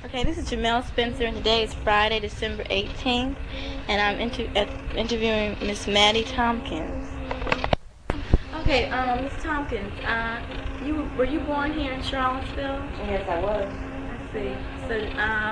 Okay, this is Jamel Spencer, and today is Friday, December 18th, and I'm interviewing Miss Maddie Tompkins. Okay, Miss Tompkins, were you born here in Charlottesville? Yes, I was. I see. So,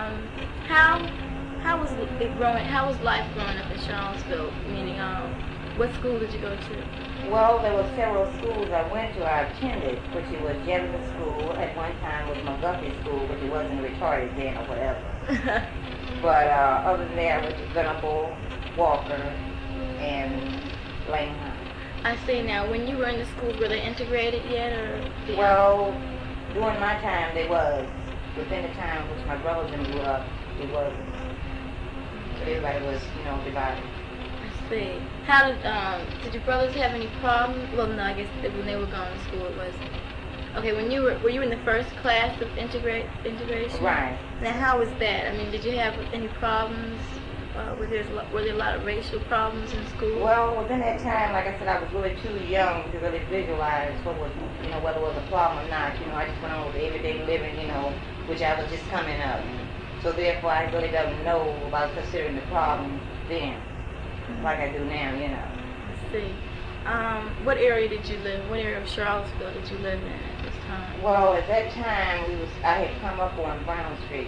how was it growing? How was life growing up in Charlottesville? Meaning, what school did you go to? Well, there were several schools I went to. I attended, which it was Jefferson School. At one time was McGuffey School, but it wasn't retarded then or whatever. But other than that, I went to Venable, Walker, and Lane High. I see. Now, when you were in the schools, were they integrated yet, or? Well, during my time, they was. Within the time which my brothers and grew up, it wasn't. So everybody was, divided. I see. How did your brothers have any problems? Well, no, I guess when they were going to school, it was. Okay, were you in the first class of integration? Right. Now, how was that? I mean, did you have any problems? Were there a lot of racial problems in school? Well, within that time, like I said, I was really too young to really visualize what was, whether it was a problem or not. I just went on with everyday living, which I was just coming up. So therefore, I really don't know about considering the problem then, like I do now, I see. What area did you live in? What area of Charlottesville did you live in at this time? Well, at that time, I had come up on Brown Street.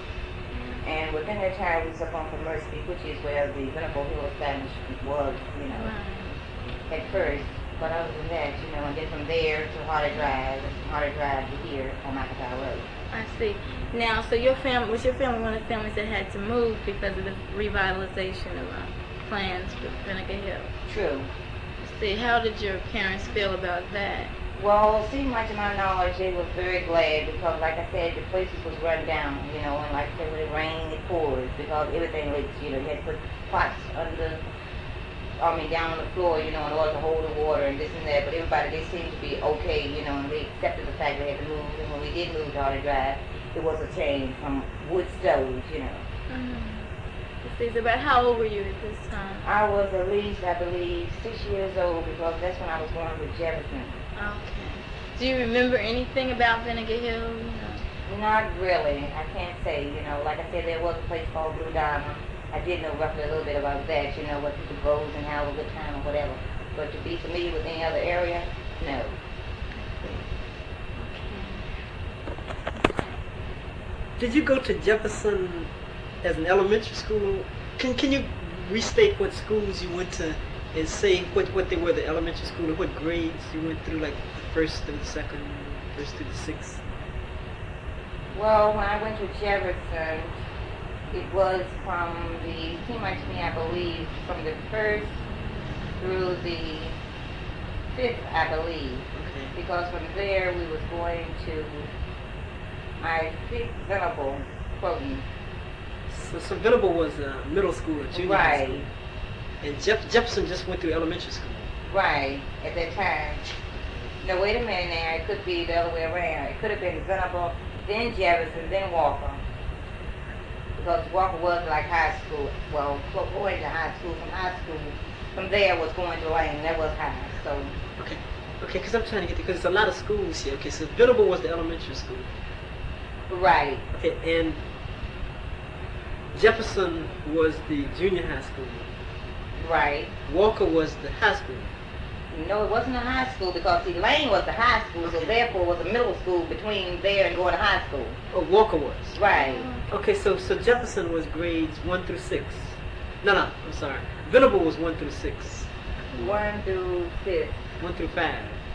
And within that time, we was up on Commerce Street, which is where the Venable Hill establishment was, Right. at first. But other than that, and then from there to Harder Drive, and from Harder Drive to here on McIntyre Road. I see. Now, so was your family one of the families that had to move because of the revitalization of plans for Vinegar Hill? True. See, how did your parents feel about that? Well, see, much to my knowledge, they were very glad because, like I said, the places was run down, and like I said, when it rained, it poured because everything leaks, you had to put pots down on the floor, in order to hold the water and this and that, but everybody, they seemed to be okay, and they accepted the fact they had to move, and when we did move to Harder Drive, it was a change from wood stoves, See, so about how old were you at this time? I was at least, I believe, 6 years old because that's when I was going with Jefferson. Okay. Do you remember anything about Vinegar Hill? Not really. I can't say, like I said, there was a place called Blue Diamond. I did know roughly a little bit about that, what people goes and have a good time or whatever. But to be familiar with any other area, no. Did you go to Jefferson as an elementary school? Can you restate what schools you went to and say what they were, the elementary school, and what grades you went through, like the first through the second, first through the sixth? Well, when I went to Jefferson, it was from the, seemed like to me, I believe, from the first through the fifth, I believe. Okay. Because from there we was going to, I think, Venable, Croton. So Venable was middle school or junior high school. Right. And Jefferson just went through elementary school. Right, at that time. No, wait a minute now, it could be the other way around. It could have been Venable, then Jefferson, then Walker. Because Walker was like high school. Well, going to high school, from there was going to Lane, that was high, so. Okay, because I'm trying to get because there's a lot of schools here. Okay, so Venable was the elementary school. Right. Okay, and Jefferson was the junior high school. Right. Walker was the high school. No, it wasn't a high school because see, Lane was the high school, so therefore was a middle school between there and going to high school. Oh, Walker was. Right. Okay, so Jefferson was grades 1 through 6. No, I'm sorry. Venable was 1 through 6. 1 through 5. 1 through 5.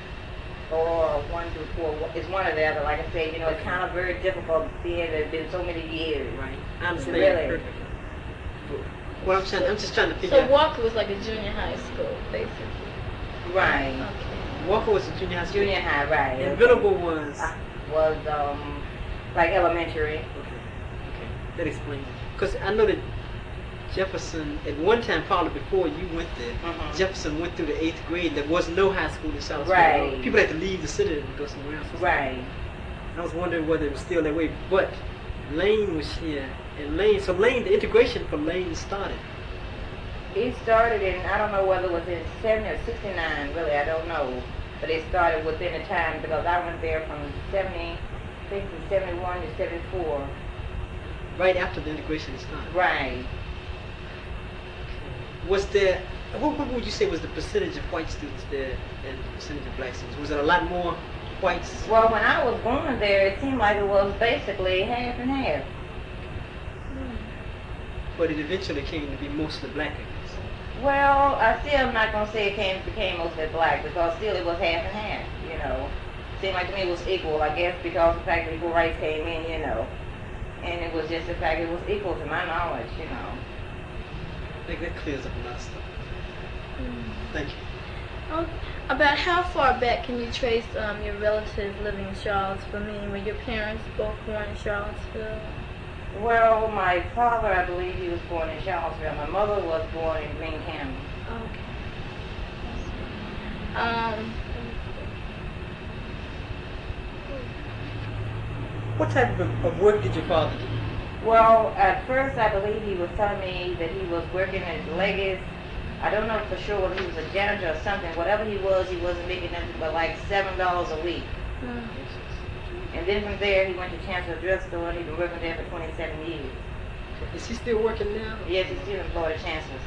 Or 1 through 4. It's one or the other. Like I said, it's kind of very difficult being that it's been so many years. Right. I understand really. perfectly. Well, I'm just trying to figure out. So Walker was like a junior high school, basically. Right. Okay. Walker was a junior high school. Junior high, right. And Venable was. Was like elementary. Okay. That explains it. Because I know that Jefferson, at one time, probably before you went there, Jefferson went through the 8th grade. There was no high school in Charlottesville. Right. People had to leave the city and go somewhere else. Right. I was wondering whether it was still that way. But Lane was here. And Lane, the integration for Lane started. It started in, I don't know whether it was in 70 or 69, really, I don't know. But it started within a time because I went there from 70, I think from 71 to 74. right after the integration started. Right. Was there, what would you say was the percentage of white students there and the percentage of black students? Was it a lot more whites? Well, when I was born there, it seemed like it was basically half and half. But it eventually came to be mostly black, I guess. Well, I still am not going to say it became mostly black, because still it was half and half, you know. Seemed like to me it was equal, I guess, because the fact that equal rights came in, you know. And it was just the fact it was equal to my knowledge, you know. I think that clears up a lot of stuff. Thank you. Oh, about how far back can you trace your relatives living in Charlottesville? I mean, were your parents both born in Charlottesville? Well, my father, I believe he was born in Charlottesville. My mother was born in Greene County. Okay. What type of work did your father do? Well, at first I believe he was telling me that he was working at Leggett. I don't know for sure whether he was a janitor or something. Whatever he wasn't making nothing but like $7 a week. And then from there he went to Chancellor Drugstore and he's been working there for 27 years. Is he still working now? Yes, he's still employed at Chancellor's.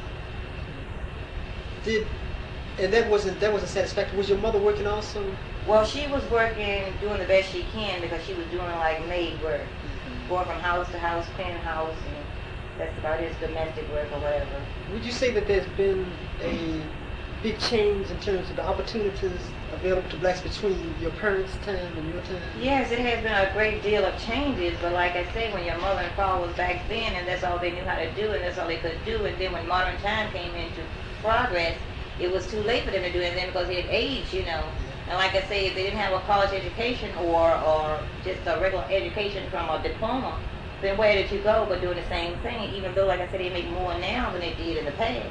And that wasn't satisfactory. Was your mother working also? Well, she was working, doing the best she can, because she was doing like maid work. Going from house to house, cleaning house, and that's about his domestic work or whatever. Would you say that there's been a big change in terms of the opportunities available to blacks between your parents' time and your time? Yes, it has been a great deal of changes, but like I say, when your mother and father was back then, and that's all they knew how to do, and that's all they could do, and then when modern time came into progress, it was too late for them to do anything because they had aged, you know. And like I say, if they didn't have a college education or just a regular education from a diploma, then where did you go but doing the same thing, even though, like I said, they make more now than they did in the past.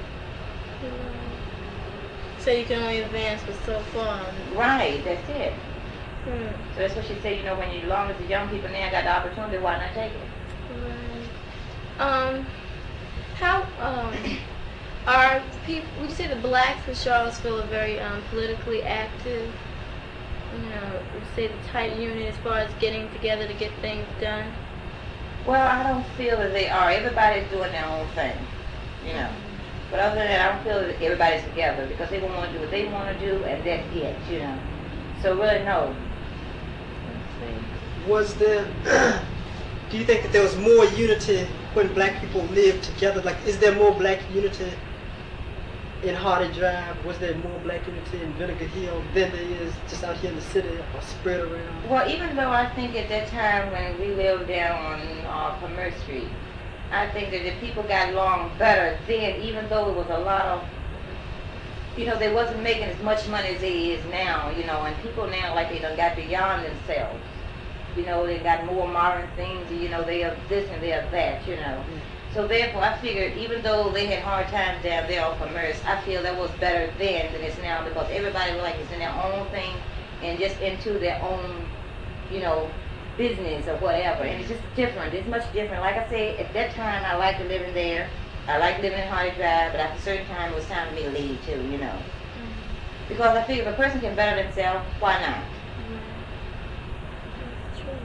So you can only advance for so far. Right, that's it. So that's what she said, you know, when you, as long as the young people now got the opportunity, why not take it? Right. How are people, would you say the blacks in Charlottesville are very politically active? You know, would you say the tight unit as far as getting together to get things done? Well, I don't feel that they are. Everybody's doing their own thing, you know. But other than that, I don't feel that everybody's together because they want to do what they want to do, and that's it, you know. So really, no. Was there, do you think that there was more unity when black people lived together? Like, is there more black unity in Hardy Drive? Was there more black unity in Vinegar Hill than there is just out here in the city or spread around? Well, even though I think at that time when we lived down on Commerce Street, I think that the people got along better then, even though it was a lot of, you know, they wasn't making as much money as they is now, you know, and people now, like, they done got beyond themselves. You know, they got more modern things, you know, they are this and they are that, you know. So therefore, I figured even though they had hard times down there on Commerce, I feel that was better then than it's now because everybody like is in their own thing and just into their own, you know, business or whatever. And it's just different. It's much different. Like I said, at that time, I liked living there. I liked living in Hardy Drive, but after a certain time, it was time for me to leave too, you know. Because I figure if a person can better themselves, why not? That's true.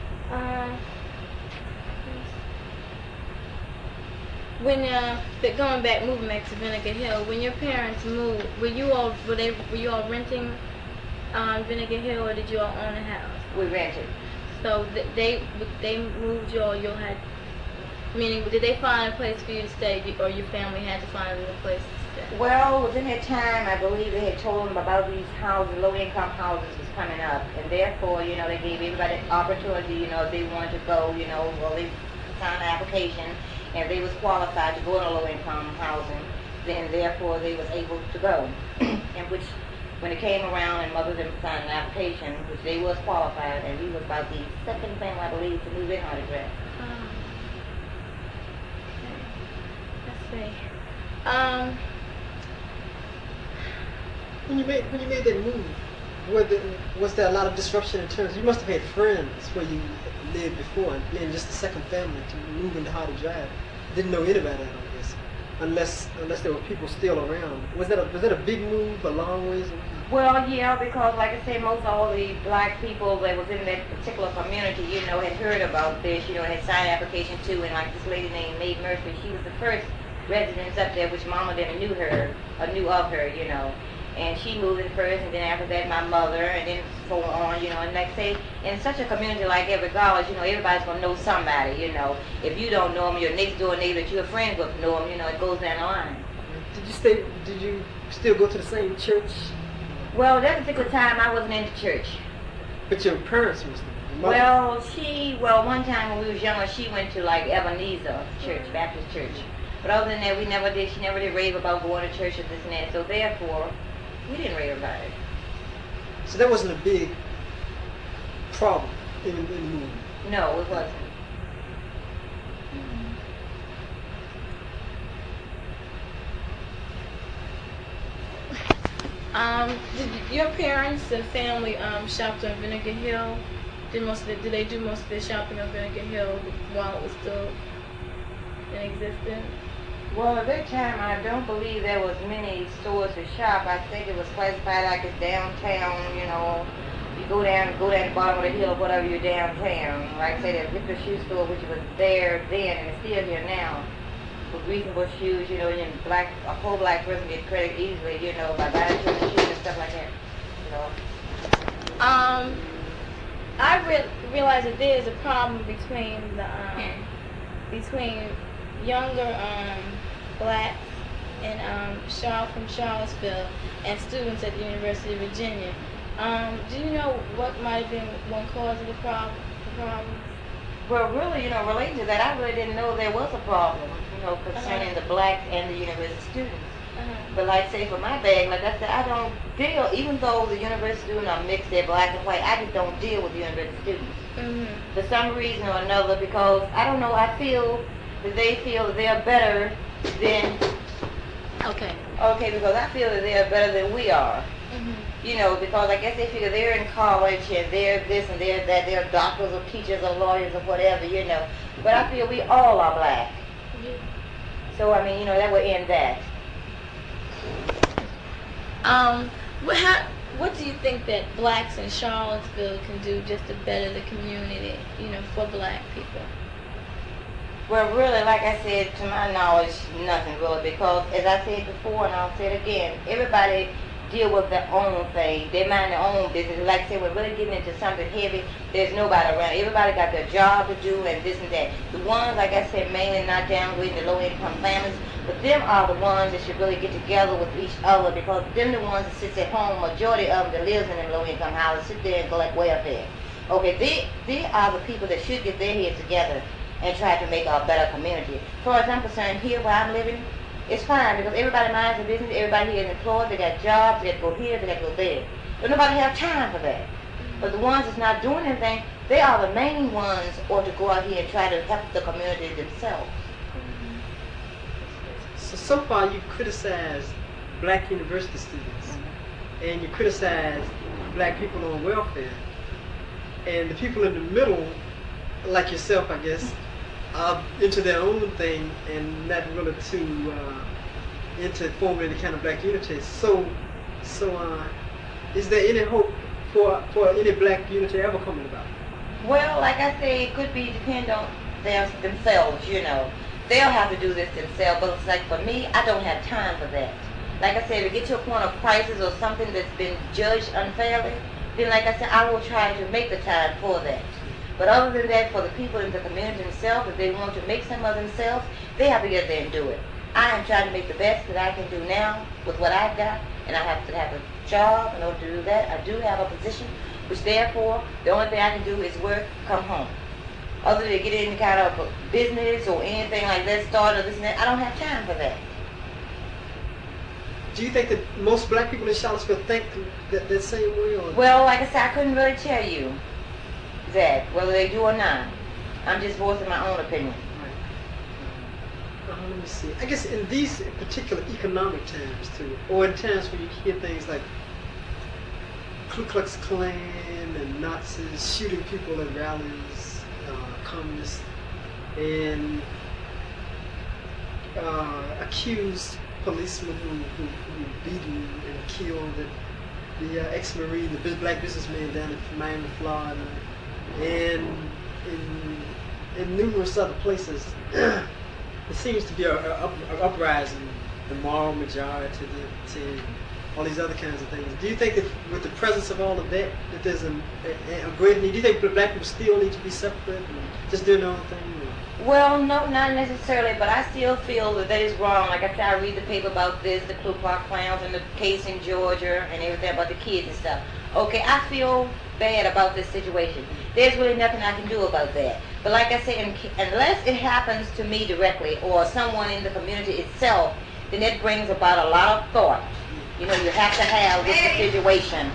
When going back, moving back to Vinegar Hill, when your parents moved, were you all renting on Vinegar Hill, or did you all own a house? We rented. So they moved you, or you had, meaning did they find a place for you to stay, or your family had to find a place to stay? Well, within that time, I believe they had told them about these houses, low-income houses was coming up, and therefore, you know, they gave everybody an opportunity, you know, if they wanted to go, you know, well, they signed an application, and if they was qualified to go in a low-income housing, then therefore they was able to go. And which, when it came around and mother them signed an application, which they was qualified, and we was about the second family, I believe, to move in Hardy Drive. Okay. Let's see. When you made that move, was there a lot of disruption in terms? You must have had friends where you lived before, and then just a second family to move into Hardy Drive. Didn't know anybody, I guess. unless there were people still around. Was that a big move, a long ways away? Well, yeah, because like I said, most all the black people that was in that particular community, had heard about this, had signed an application too, and like this lady named Maid Murphy, she was the first resident up there, which Mama didn't knew of her, and she moved in first, and then after that my mother, and then so on, and like say, in such a community like Everett College, everybody's gonna know somebody, if you don't know them, your next door neighbor that you're friends with know them, it goes down the line. Did you still go to the same church? Well, that particular time I wasn't in the church. But your parents was there? Well, one time when we was younger, she went to like Ebenezer Church, Baptist Church. But other than that, she never did rave about going to church or this and that. So therefore, we didn't rave about it. So that wasn't a big problem in the movement? No, it wasn't. Did your parents and family shopped on Vinegar Hill? Did they do most of their shopping on Vinegar Hill while it was still in existence? Well, at that time, I don't believe there was many stores to shop. I think it was classified like it's downtown, You go down the bottom of the hill or whatever, you're downtown. Like I say, the Victor Shoe Store, which was there then and it's still here now, with reasonable shoes, and a whole black person get credit easily, by buying shoes and stuff like that, I realize that there is a problem between younger blacks and from Charlottesville and students at the University of Virginia. Do you know what might have been one cause of the problem? Well, really, relating to that, I really didn't know there was a problem, concerning the blacks and the university students. But like say for my bag, like I said, I don't deal, even though the university students are mixed, they're black and white, I just don't deal with the university students. For some reason or another, because, I don't know, I feel that they feel that they're better than... Okay, because I feel that they're better than we are. Because I guess they figure they're in college and they're this and they're that, they're doctors or teachers or lawyers or whatever, But I feel we all are black. So, that would end that. What do you think that blacks in Charlottesville can do just to better the community, for black people? Well, really, like I said, to my knowledge, nothing really, because as I said before, and I'll say it again, everybody deal with their own thing. They mind their own business. Like I said, we're really getting into something heavy. There's nobody around. Everybody got their job to do and this and that. The ones, like I said, mainly not downgrading the low-income families, but them are the ones that should really get together with each other, because them the ones that sits at home, majority of them that lives in them low-income houses, sit there and collect welfare. Okay, they are the people that should get their heads together and try to make a better community. As far as I'm concerned, here where I'm living, it's fine, because everybody minds their business, everybody here is employed, they got jobs, they got to go here, they got to go there. But nobody have time for that. But the ones that's not doing anything, they are the main ones ought to go out here and try to help the community themselves. So far you criticize black university students, and you criticize black people on welfare, and the people in the middle, like yourself, I guess, are into their own thing and not really too into forming any kind of black unity. So, is there any hope for any black unity ever coming about? Well, like I say, it could be depend on themselves, They'll have to do this themselves, but it's like for me, I don't have time for that. Like I said, if we get to a point of crisis or something that's been judged unfairly, then like I said, I will try to make the time for that. But other than that, for the people in the community themselves, if they want to make some of themselves, they have to get there and do it. I am trying to make the best that I can do now with what I've got, and I have to have a job in order to do that. I do have a position, which therefore, the only thing I can do is work, come home. Other than get any kind of business or anything like that, start or this and that, I don't have time for that. Do you think that most black people in Charlottesville think that same way? Or? Well, like I said, I couldn't really tell you that, whether they do or not. I'm just voicing my own opinion. Right. Let me see. I guess in these particular economic times too, or in times when you hear things like Ku Klux Klan and Nazis shooting people at rallies, communists, and accused policeman who beaten and killed the ex-Marine, the black businessman down in Miami, Florida, and in numerous other places. There seems to be an uprising, the moral majority, to all these other kinds of things. Do you think that with the presence of all of that, that there's a great need? Do you think black people still need to be separate and just do their own thing? Or? Well, no, not necessarily, but I still feel that is wrong. Like I said, I read the paper about this, the Ku Klux Klans and the case in Georgia and everything about the kids and stuff. Okay, I feel bad about this situation. There's really nothing I can do about that. But like I said, unless it happens to me directly or someone in the community itself, then it brings about a lot of thought. You know, you have to have with the situation.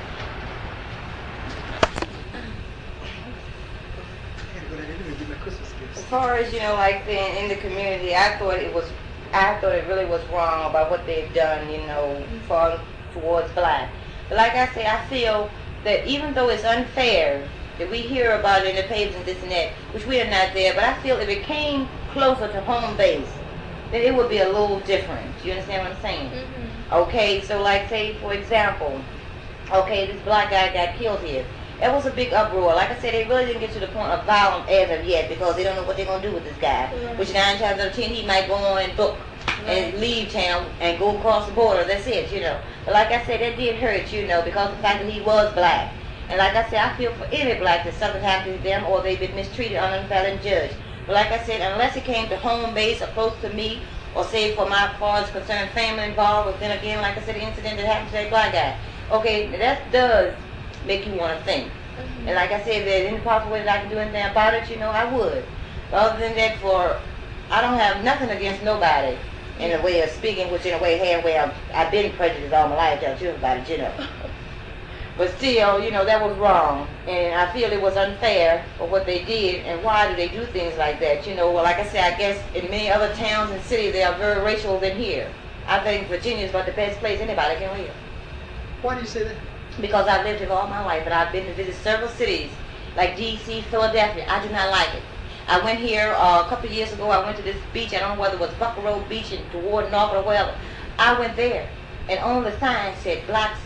As far as, you know, like in the community, I thought it really was wrong about what they've done, you know, towards black. But like I say, I feel that even though it's unfair that we hear about it in the papers and this and that, which we are not there, but I feel if it came closer to home base, then it would be a little different. You understand what I'm saying? Mm-hmm. Okay, so like say, for example, okay, this black guy got killed here. It was a big uproar. Like I said, they really didn't get to the point of violence as of yet because they don't know what they're going to do with this guy. Yeah. Which 9 times out of 10, he might go on and book and leave town and go across the border. That's it, you know. But like I said, that did hurt, you know, because of the fact that he was black. And like I said, I feel for any black that something happened to them or they've been mistreated unfairly and judged. But like I said, unless it came to home base or close to me, or say for my far as concerned family involved, but then again, like I said, the incident that happened to that black guy. Okay, that does make you want to think. Mm-hmm. And like I said, if there's any possible way that I can do anything about it, you know, I would. But other than that, I don't have nothing against nobody in a way of speaking, which in a way, I've been prejudiced all my life, tell the truth about it, you know. But still, you know, that was wrong. And I feel it was unfair for what they did. And why do they do things like that? You know, well, like I said, I guess in many other towns and cities, they are very racial than here. I think Virginia is about the best place anybody can live. Why do you say that? Because I've lived here all my life, and I've been to visit several cities, like D.C., Philadelphia. I do not like it. I went here a couple of years ago. I went to this beach. I don't know whether it was Buckrow Beach in toward Norfolk or wherever. I went there, and on the sign said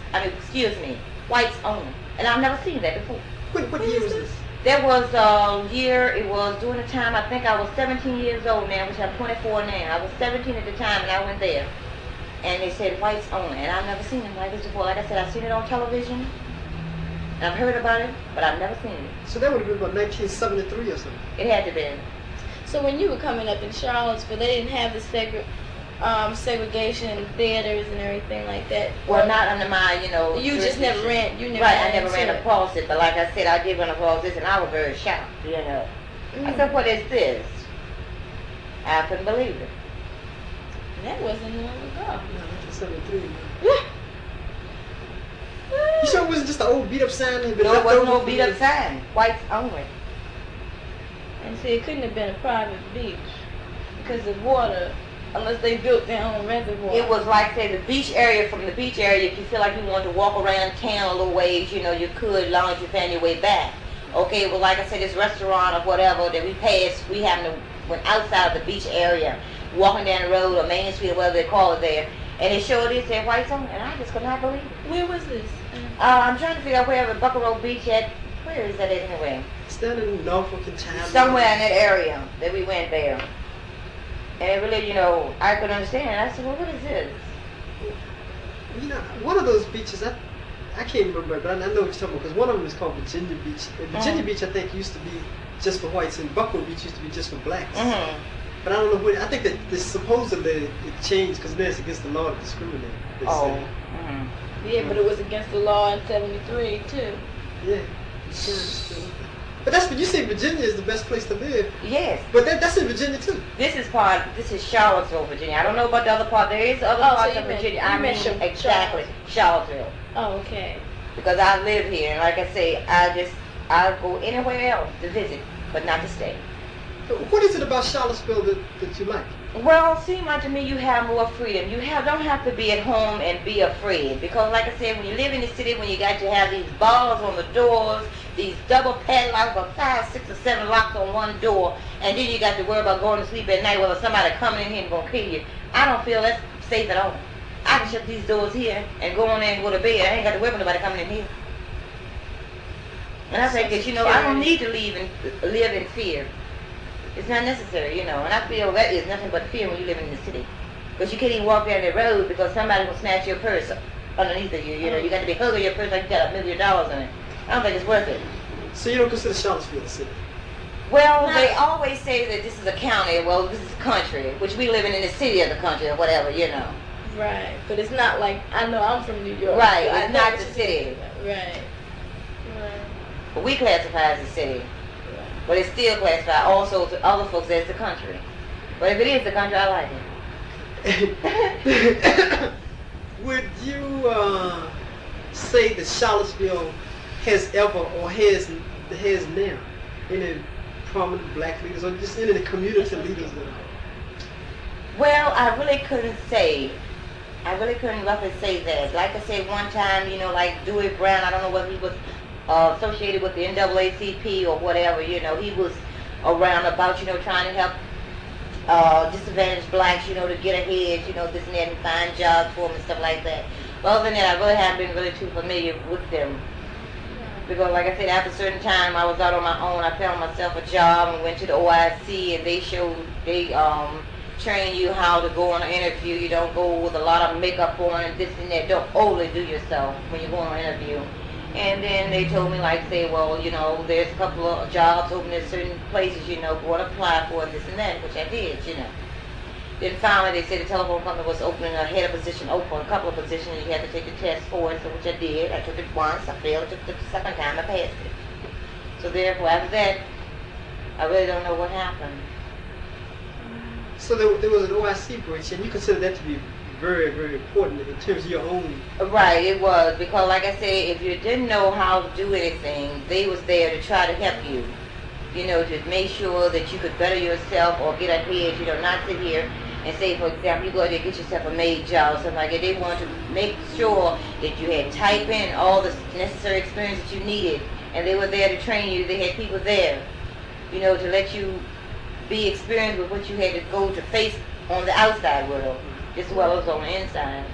whites only. And I've never seen that before. What year was this? There was a year, it was during the time, I think I was 17 years old now, which I'm 24 now. I was 17 at the time, and I went there. And they said whites only. And I've never seen it like this before. Like I said, I've seen it on television, and I've heard about it, but I've never seen it. So that would have been about 1973 or something? It had to be. So when you were coming up in Charlottesville, they didn't have the segregation theaters and everything like that. Well, not under my, you know. You just never ran. You never. Right, I never ran across it. But like I said, I did run across this, and I was very shocked. You know, I said, "What is this?" I couldn't believe it. That wasn't long ago. No, 1973. You sure it wasn't just an old beat up sign? No, it wasn't no beat up sign. Whites only. And see, it couldn't have been a private beach because of water. Unless they built their own reservoir. It was like, say, the beach area. From the beach area, if you feel like you wanted to walk around town a little ways, you know, you could, as long as you found your way back. Okay, well, like I said, this restaurant or whatever that we passed, we went outside of the beach area, walking down the road or Main Street or whatever they call it there, and it showed it said whites on, and I just could not believe it. Where was this? I'm trying to figure out where the Buckrow Beach at. Where is that at anyway? It's down in Norfolk and town. Somewhere in that area that we went there. And it really, you know, I could understand. I said, well, what is this? You know, one of those beaches, I can't remember, but I know what you're talking about, because one of them is called Virginia Beach. Virginia Beach, I think, used to be just for whites, and Buckrow Beach used to be just for blacks. But I don't know what, I think that this supposedly it changed, because then it's against the law to discriminate. Yeah, but it was against the law in 73, too. Yeah. But that's what you say. Virginia is the best place to live. Yes. But that's in Virginia too. This is Charlottesville, Virginia. I don't know about the other part. There is other parts of Virginia. I mean, exactly, Charlottesville. Oh, okay. Because I live here, and like I say, I go anywhere else to visit, but not to stay. What is it about Charlottesville that you like? Well, it seems like to me you have more freedom. Don't have to be at home and be afraid. Because like I said, when you live in the city, when you got to have these bars on the doors, these double padlocks or 5, 6, or 7 locks on one door, and then you got to worry about going to sleep at night whether somebody coming in here and going to kill you. I don't feel that's safe at all. I can shut these doors here and go on there and go to bed. I ain't got to worry about nobody coming in here. And I think that, I don't need to live in fear. It's not necessary, And I feel that is nothing but fear when you live in the city. Because you can't even walk down the road because somebody will snatch your purse underneath of you. You got to be hugging your purse like you got $1 million in it. I don't think it's worth it. So you don't consider Charlottesville a city? Well, they always say that this is a county. Well, this is country, which we live in the city of the country or whatever, Right, but it's not like, I know I'm from New York. Right, so it's not the city. Right. But we classify as a city. Right. But it's still classified also to other folks as the country. But if it is the country, I like it. Would you say that Charlottesville has ever or has now any prominent black leaders or just any community leaders that are? Well, I really couldn't say. I really couldn't roughly say that. Like I said, one time, like Dewey Brown, I don't know whether he was associated with the NAACP or whatever, he was around about, trying to help disadvantaged blacks, to get ahead, this and that, and find jobs for them and stuff like that. But other than that, I really haven't been really too familiar with them. Because like I said, after a certain time, I was out on my own. I found myself a job and went to the OIC, and they train you how to go on an interview. You don't go with a lot of makeup on and this and that. Don't overly do yourself when you go on an interview. And then they told me, well, there's a couple of jobs open in certain places, go and apply for this and that, which I did, Then finally they said the telephone company was opening a head of position open, a couple of positions, and you had to take the test for it, so which I did. I took it once, I failed, took it the second time, I passed it. So therefore, after that, I really don't know what happened. So there was an OIC branch, and you consider that to be very, very important in terms of your own. Right, it was, because like I said, if you didn't know how to do anything, they was there to try to help you, to make sure that you could better yourself or get ahead, not sit here and say, for example, you go out there and get yourself a maid job or something like that. They wanted to make sure that you had typing, all the necessary experience that you needed, and they were there to train you. They had people there, to let you be experienced with what you had to go to face on the outside world, as well as on the inside.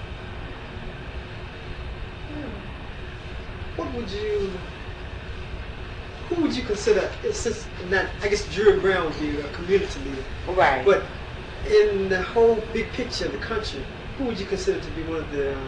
Who would you consider, since not, I guess Dewey Brown would be a community leader. Right. But in the whole big picture of the country, who would you consider to be one of the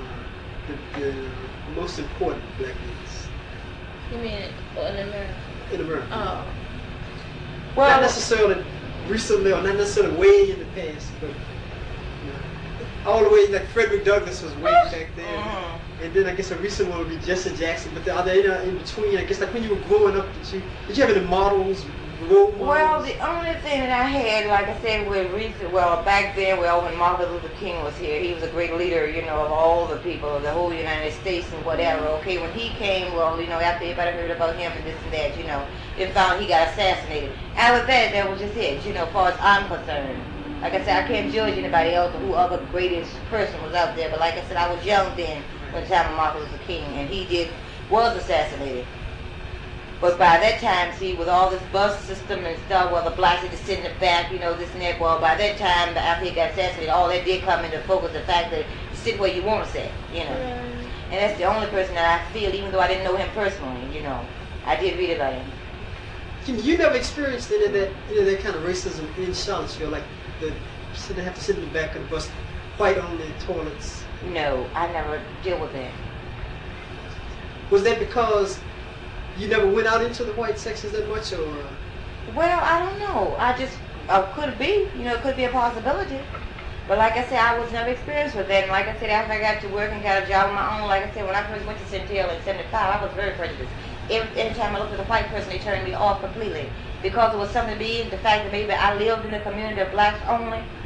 most important black leaders? You mean in America? In America. Oh. Well, not necessarily recently or not necessarily way in the past, but all the way, like Frederick Douglass was way back then. And then I guess a recent one would be Jesse Jackson. But are there in between? I guess like when you were growing up, did you have any models, role models? Well, the only thing that I had, like I said, back then, when Martin Luther King was here, he was a great leader, of all the people of the whole United States and whatever. Okay, when he came, after everybody heard about him and this and that, then found he got assassinated. After that was just it, as far as I'm concerned. Like I said, I can't judge anybody else or who other greatest person was out there. But like I said, I was young then when the time of Martin Luther King, and he was assassinated. But by that time, see, with all this bus system and stuff, the blacks had to sit in the back, this and that. Well, by that time, after he got assassinated, all that did come into focus, the fact that you sit where you want to sit, And that's the only person that I feel, even though I didn't know him personally, I did read about him. You never experienced any of that kind of racism in Charlottesville, like they have to sit in the back of the bus, white on their toilets? No, I never deal with that. Was that because you never went out into the white sections that much, or? Well, I don't know. Could be, it could be a possibility. But like I said, I was never experienced with that. And like I said, after I got to work and got a job of my own, like I said, when I first went to Centennial in 75, I was very prejudiced. Every time I looked at a white person, they turned me off completely. Because it was something to be, the fact that maybe I lived in a community of blacks only.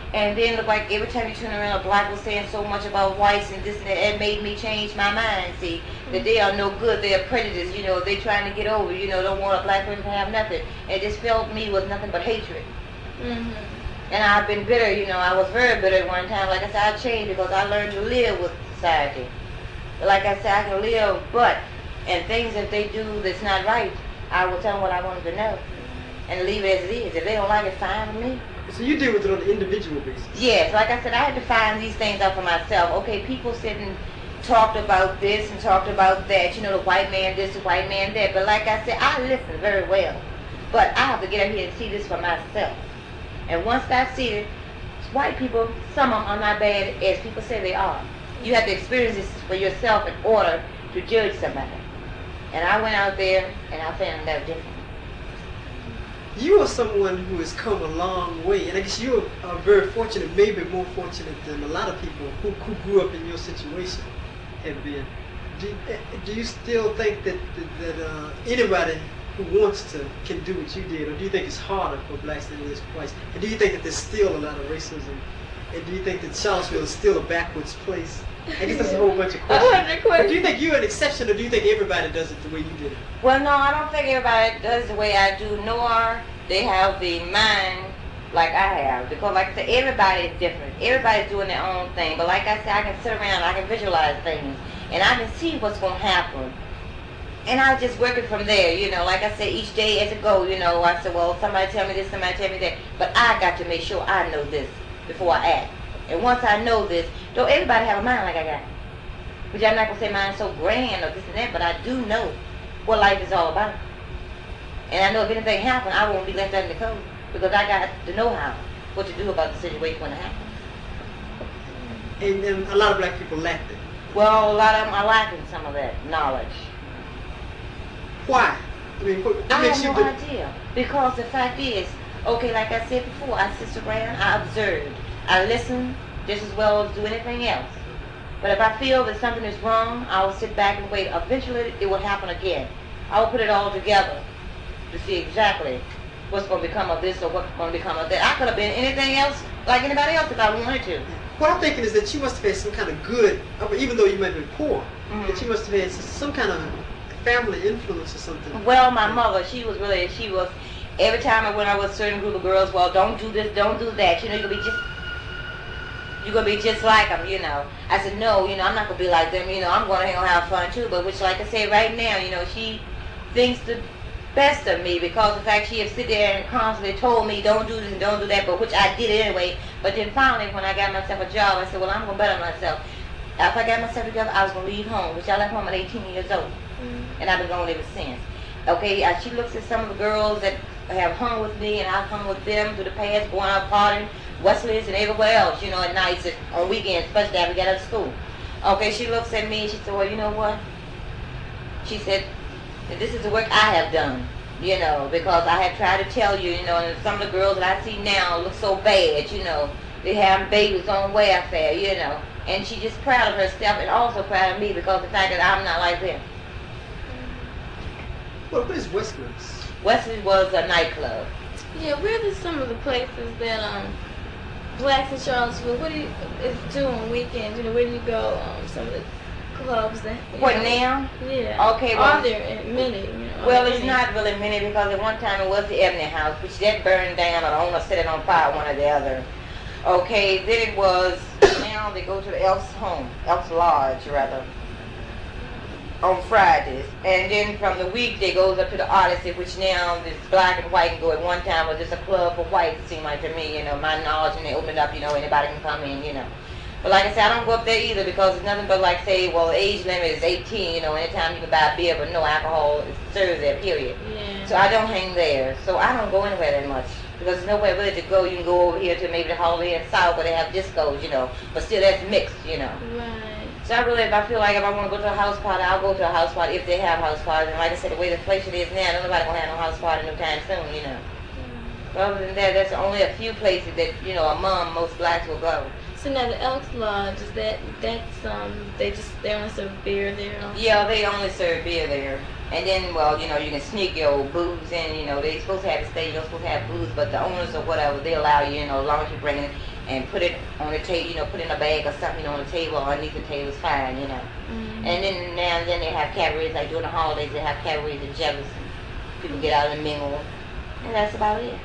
And then look like every time you turn around, a black was saying so much about whites and this and that. It made me change my mind. See, that they are no good. They are prejudiced. You know, they trying to get over. You know, don't want a black person to have nothing. It just filled me with nothing but hatred. Mm-hmm. And I've been bitter. You know, I was very bitter at one time. Like I said, I changed because I learned to live with society. Like I said, I can live, and things that they do that's not right, I will tell them what I want them to know, and leave it as it is. If they don't like it, fine with me. So you deal with it on an individual basis? Yes, like I said, I had to find these things out for myself. Okay, people sit and talked about this and talked about that. You know, the white man this, the white man that. But like I said, I listen very well. But I have to get up here and see this for myself. And once I see it, white people, some of them are not bad as people say they are. You have to experience this for yourself in order to judge somebody. And I went out there and I found that different. You are someone who has come a long way, and I guess you are very fortunate, maybe more fortunate than a lot of people who grew up in your situation have been. Do you still think that anybody who wants to can do what you did, or do you think it's harder for blacks than it is for whites? And do you think that there's still a lot of racism? And do you think that Charlottesville is still a backwards place? I guess that's a whole bunch of questions. But do you think you're an exception, or do you think everybody does it the way you did it? Well, no, I don't think everybody does the way I do, nor they have the mind like I have. Because like I said, everybody is different. Everybody's doing their own thing. But like I said, I can sit around, I can visualize things, and I can see what's going to happen. And I just work it from there, you know. Like I said, each day as it goes, you know, I said, well, somebody tell me this, somebody tell me that. But I got to make sure I know this before I act. And once I know this, don't everybody have a mind like I got. Which I'm not going to say mine's so grand or this and that, but I do know what life is all about. And I know if anything happens, I won't be left under the cold. Because I got the know-how, what to do about the situation when it happens. And a lot of black people lack that. Well, a lot of them are lacking some of that knowledge. Why? I mean, what I makes have you no idea. Because the fact is, okay, like I said before, I sit around, I observe, I listen just as well as do anything else. But if I feel that something is wrong, I will sit back and wait. Eventually, it will happen again. I will put it all together to see exactly what's going to become of this or what's going to become of that. I could have been anything else like anybody else if I wanted to. What I'm thinking is that you must have had some kind of good, even though you might have been poor, that you must have had some kind of family influence or something. Well, my mother, she was, every time I went out with a certain group of girls, well, don't do this, don't do that. You know, you're going to be just like them, you know. I said, no, you know, I'm not going to be like them, you know, I'm going to have fun too. But which, like I said, right now, you know, she thinks the best of me because the fact she had sit there and constantly told me, don't do this and don't do that, but which I did anyway. But then finally, when I got myself a job, I said, well, I'm going to better myself. After I got myself together, I was going to leave home, which I left home at 18 years old. And I've been going ever since. Okay, she looks at some of the girls that have hung with me, and I've hung with them through the past, going out partying, Wesley's and everywhere else, you know, at nights, on weekends, especially after we got out of school. Okay, she looks at me and she said, well, you know what? She said, this is the work I have done, you know, because I have tried to tell you, you know, and some of the girls that I see now look so bad, you know, they have babies on welfare, you know, and she's just proud of herself and also proud of me because of the fact that I'm not like them. Well, what is Wesley's? Wesley's was a nightclub. Yeah, where are some of the places that blacks in Charlottesville, what do you do on weekends? You know, where do you go? Some of the clubs that. What now? Yeah. Okay. Well, are there many? You know, well, it's not really many because at one time it was the Ebony House, which that burned down, or the owner set it on fire, one or the other. Okay. Then it was. Now they go to the Elks Home, Elks Lodge rather, on Fridays, and then from the weekday goes up to the Odyssey, which now is black and white and go. At one time was just a club for whites, it seemed like to me, you know, my knowledge, and they opened up, you know, anybody can come in, you know. But like I said, I don't go up there either because it's nothing but like say, well, the age limit is 18, you know, anytime you can buy beer, but no alcohol is served there, period. Yeah. So I don't hang there, so I don't go anywhere that much. Because there's nowhere really to go. You can go over here to maybe the Holiday Inn South where they have discos, you know, but still that's mixed, you know. Right. So I really, if I feel like if I want to go to a house party, I'll go to a house party if they have house parties. And like I said, the way the inflation is now, nobody gonna have no house party no time soon, you know. But other than that, there's only a few places that, you know, among most blacks will go. So now the Elks Lodge, is that's they only serve beer there? Also? Yeah, they only serve beer there. And then, well, you know, you can sneak your booze in, you know, they're supposed to have it stay, you're supposed to have booze, but the owners or whatever, they allow you, you know, as long as you bring it. and put it on the table, put it in a bag or something, on the table or underneath the table is fine. And then now and then they have cabarets, like during the holidays they have cabarets in Jefferson. People get out and mingle, and that's about it.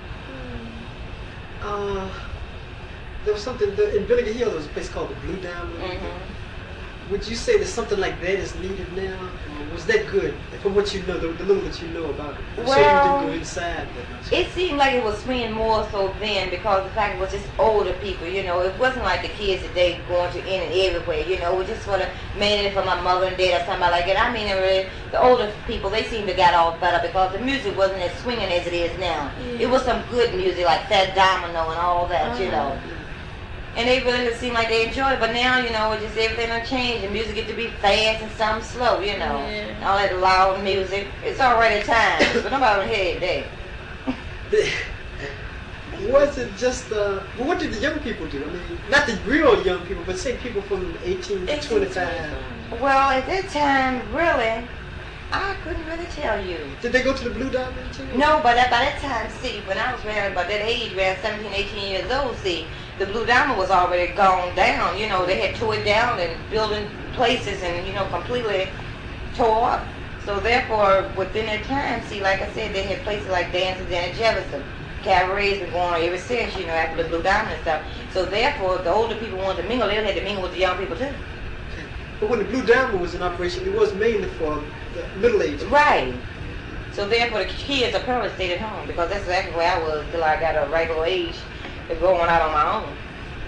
There was something in Vinegar Hill. There was a place called the Blue Diamond. Would you say that something like that is needed now? Was that good? From what you know, the little that you know about it. I'm sure you didn't go inside that much. It seemed like it was swinging more so then because the fact it was just older people. It wasn't like the kids today going to in and everywhere. It was just sort of mainly for my mother and dad or somebody like that. I mean, really, the older people, they seemed to got all better because the music wasn't as swinging as it is now. It was some good music like Fat Domino and all that. And they really seemed like they enjoyed it, but now, it just everything done changed. The music get to be fast and some slow, all that loud music. It's all right at times, but nobody would hear it there. Was it just, what did the young people do? I mean, not the real young people, but say people from 18 to 25. Well, at that time, really, I couldn't really tell you. Did they go to the Blue Diamond too? No, but by that time, see, when I was around about that age, around 17, 18 years old, see, the Blue Diamond was already gone down. They had tore it down and building places and, completely tore up. So therefore, within that time, see, like I said, they had places like Dances and Jefferson. Cabarets been going on ever since, after the Blue Diamond and stuff. So therefore, if the older people wanted to mingle, they had to mingle with the young people too. But when the Blue Diamond was in operation, it was mainly for the middle age. Right. So therefore, the kids apparently stayed at home because that's exactly where I was till I got a regular age of going out on my own.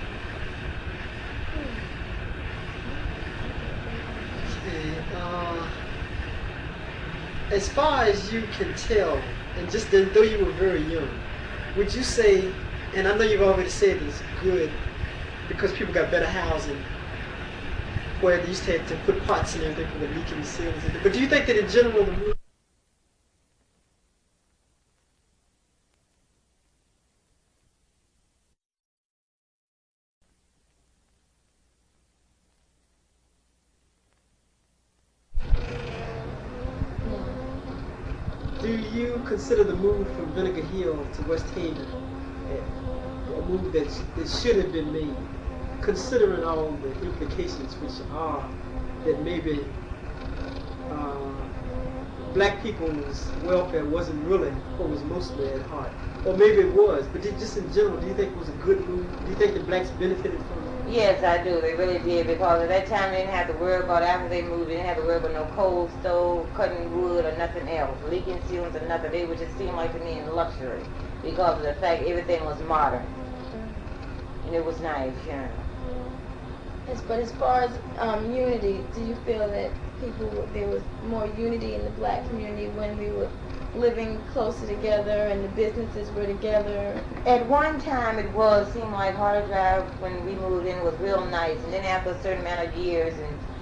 Okay. As far as you can tell, and just though you were very young, would you say, and I know you've already said it's good because people got better housing, where they used to have to put pots and everything for the leaking ceilings. But do you think that in general the rule do you consider the move from Vinegar Hill to West Haven a move that should have been made, considering all the implications which are that maybe black people's welfare wasn't really what was mostly at heart? Or maybe it was, but just in general, do you think it was a good move? Do you think the blacks benefited from it? Yes, I do. They really did because at that time they didn't have to worry about, after they moved, they didn't have to worry about no coal stove, cutting wood, or nothing else, leaking ceilings or nothing. They would just seem like to me in luxury because of the fact everything was modern. And it was nice, But as far as unity, do you feel that there was more unity in the black community when we were living closer together and the businesses were together? At one time it seemed like Harder Drive when we moved in was real nice, and then after a certain amount of years,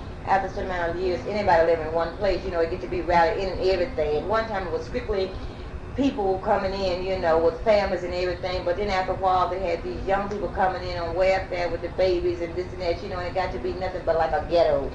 anybody living in one place, it get to be rowdy in and everything. At one time it was strictly people coming in, with families and everything, but then after a while they had these young people coming in on welfare with the babies and this and that, and it got to be nothing but like a ghetto.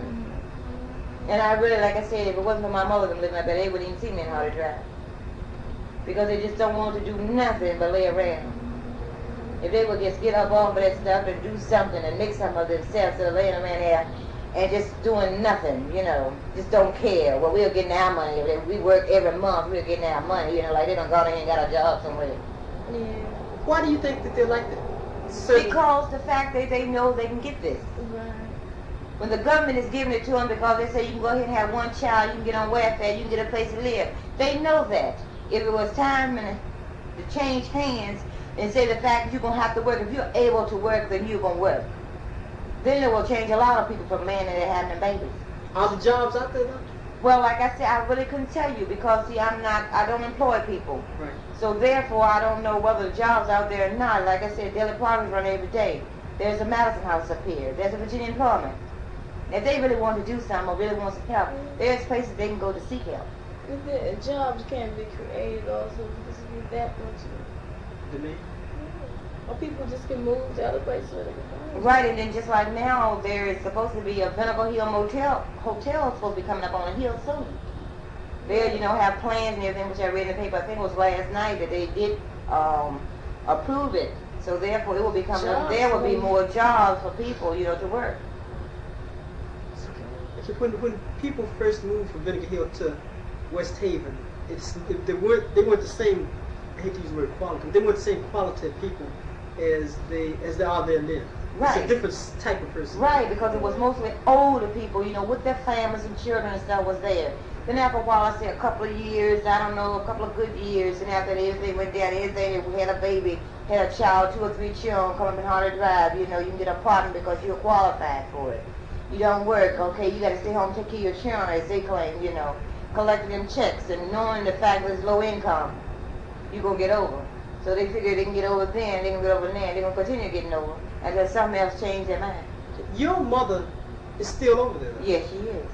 And I really, like I said, if it wasn't for my mother living like that, they wouldn't even see me in Harder Drive. Because they just don't want to do nothing but lay around. If they would just get up off of that stuff and do something and make something of themselves, so laying around there and just doing nothing, just don't care. Well, we're getting our money. We work every month, we're getting our money, like they don't go there and got a job somewhere. Yeah. Why do you think that they're like that? Because the fact that they know they can get this. Right. When the government is giving it to them because they say you can go ahead and have one child, you can get on welfare, you can get a place to live. They know that. If it was time to change hands and say the fact that you're going to have to work, if you're able to work, then you're going to work. Then it will change a lot of people from marrying and having babies. Are the jobs out there though? Well, like I said, I really couldn't tell you because, see, I don't employ people. Right. So therefore, I don't know whether the jobs out there or not. Like I said, daily progress run every day. There's a Madison House up here. There's a Virginia Employment. If they really want to do something or really want some help, there's places they can go to seek help. The jobs can be created also because of that much. Demand? Or people just can move to other places where they can find. Right, and then just like now, there is supposed to be a Vinegar Hill hotel supposed to be coming up on the hill soon. They, have plans and everything, which I read in the paper. I think it was last night that they did approve it So therefore, it will become Jobs, there will be more jobs for people, to work. When people first moved from Vinegar Hill to West Haven, they weren't the same. I hate to use the word quality, but they weren't the same quality of people as they are there now. Right. It's a different type of person. Right, because it was mostly older people, with their families and children and stuff was there. Then after a while, I say a couple of years, I don't know, a couple of good years, and after that, everything went down, we had a baby, had a child, 2 or 3 children, come up in Harder Drive, you can get an apartment because you're qualified for it. You don't work, okay, you got to stay home and take care of your children, as they claim, collecting them checks and knowing the fact that it's low income, you're going to get over. So they figure they can get over then, they can get over then, they're going to continue getting over until something else change their mind. Your mother is still over there, right? Yes, she is.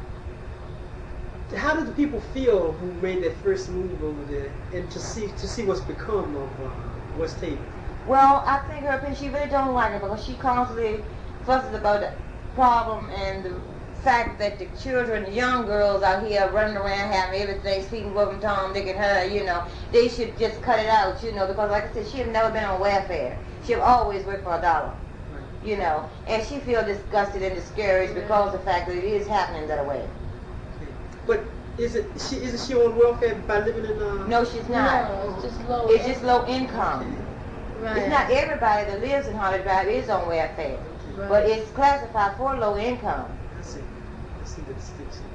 How did the people feel who made that first move over there, and to see what's become of West Haven? Well, I think her opinion, she really don't like it because she constantly fusses about the problem and the fact that the children, the young girls out here running around having everything, speaking with them, Tom, Dick, and her, they should just cut it out, because like I said, she have never been on welfare. She have always worked for $1, and she feel disgusted and discouraged because of the fact that it is happening that way. But isn't she on welfare by living in? No, she's not. No, it's just low. It's just low income. Right. It's not everybody that lives in Harder Drive is on welfare, Right. but it's classified for low income. I see the distinction.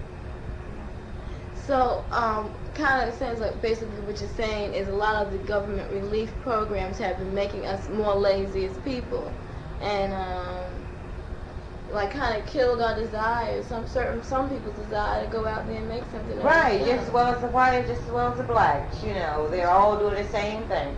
So, kind of sounds like basically what you're saying is a lot of the government relief programs have been making us more lazy as people, and like kind of killed our desire. Some people's desire to go out there and make something. Right, just as well as the white, just as well as the blacks. They're all doing the same thing.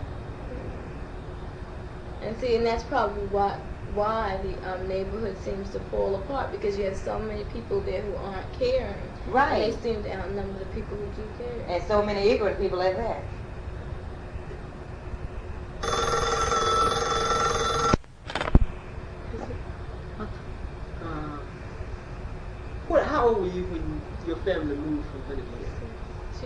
And see, and that's probably why the neighborhood seems to fall apart, because you have so many people there who aren't caring. Right. And they seem to outnumber the people who do care. And so many ignorant people at that. How old were you when your family moved from Vinegar Hill? She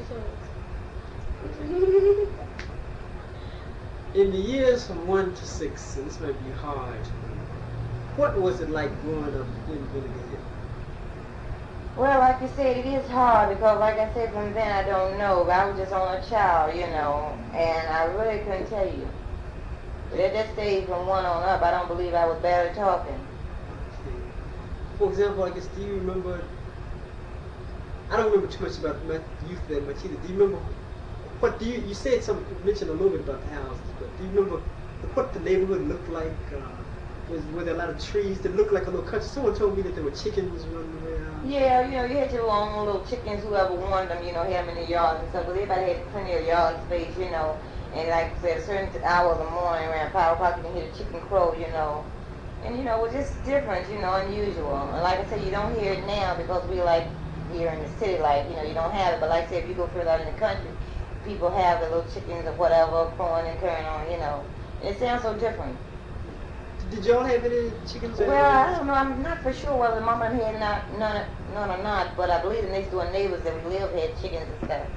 told us. In the years from 1 to 6, and this might be hard, what was it like growing up in Vinegar Hill? Well, like you said, it is hard because, like I said, from then I don't know. But I was just only a child, and I really couldn't tell you. But at that stage, from 1 on up, I don't believe I was barely talking. For example, I guess, do you remember, I don't remember too much about my youth that much either. Do you remember, you said something, you mentioned a little bit about the houses, but do you remember what the neighborhood looked like? Were there a lot of trees that looked like a little country? Someone told me that there were chickens running around. Yeah, you had your own little chickens, whoever wanted them, had them in the yards and stuff. But everybody had plenty of yard space, And like I said, a certain hour of the morning, around 5 o'clock, you can hear the chicken crow, And, it was just different, unusual. And like I said, you don't hear it now because we like here in the city, you don't have it. But like I said, if you go further out in the country, people have the little chickens or whatever, crowing and carrying on, It sounds so different. Did y'all have any chickens? Well, I don't know. I'm not for sure whether Mama had none or not, but I believe the next door neighbors that we live had chickens and stuff.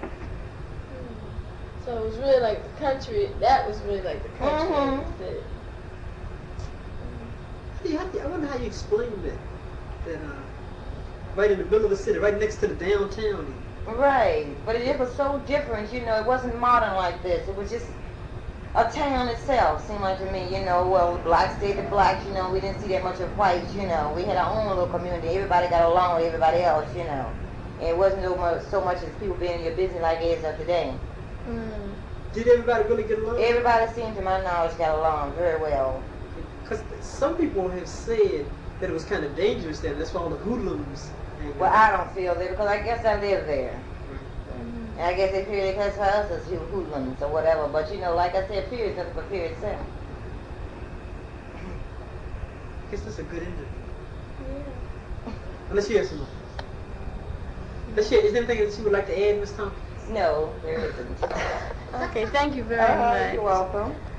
So it was really like the country. That was really like the country. Mm-hmm. I wonder how you explain that right in the middle of the city, right next to the downtown. Right, but it was so different, It wasn't modern like this. It was just a town itself, seemed like to me, well, blacks stayed the blacks, we didn't see that much of whites, We had our own little community. Everybody got along with everybody else, It wasn't so much as people being in your business like it is of today. Did everybody really get along? Everybody seemed, to my knowledge, got along very well. Because some people have said that it was kind of dangerous there. That's why all the hoodlums. Well, I don't feel that because I guess I live there. And I guess they figure they classify us as hoodlums or whatever. But, like I said, period is nothing but period itself. I guess that's a good ending. Yeah. Unless you have some more. Is there anything that you would like to add, Ms. Thompson? No, there isn't. Okay, thank you very much. You're welcome.